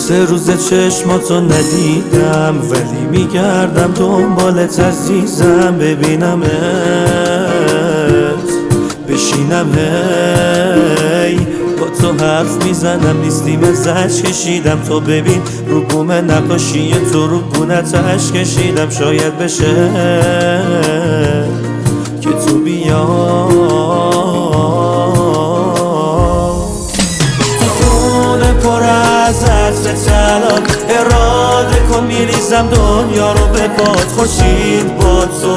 3 روز چشماتو ندیدم، ولی میگردم دنبالت عزیزم. ببینمت بشینم هی با تو حرف میزنم، نیستیم ازش کشیدم. تو ببین رو بوم نقاشی تو رو گونت اشک کشیدم. شاید بشه که تو بیا تو خونه پر از عطر طلا، اراده کن میریزم دنیا رو به باد. خورشید با تو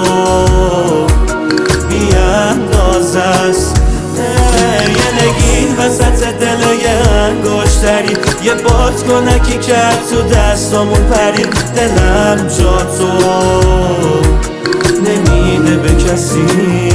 بیانداز است، یه نگین وسط دل یه انگشتری، یه بادکنکی کرد تو دستامون پرید. دلم جا تو نمیده به کسی.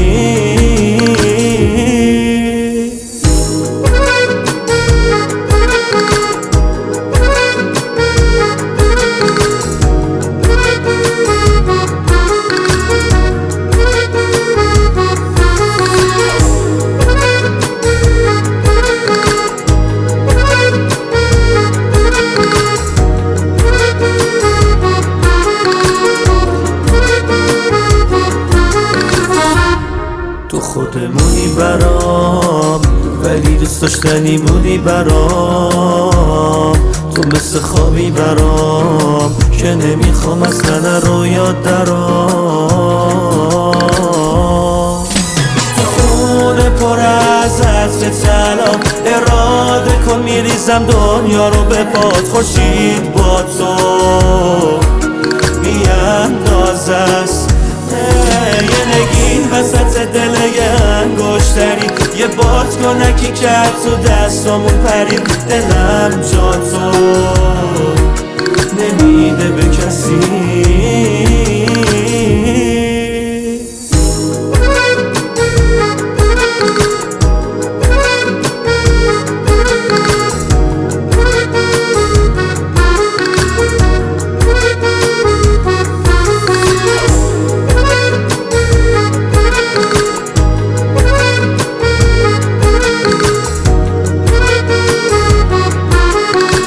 خودمونی برام، ولی دوست داشتنی بودی برام. تو مثل خوابی برام که نمیخوام اصلا رو یاد درام. تو خونه پر از عطر طلا، اراده کن میریزم دنیا رو به باد. خورشید با تو بیانداز است، یه نگین وسط دل یه انگشتری، یه بادکنکی کرد تو دستامون پرید. دلم جا تو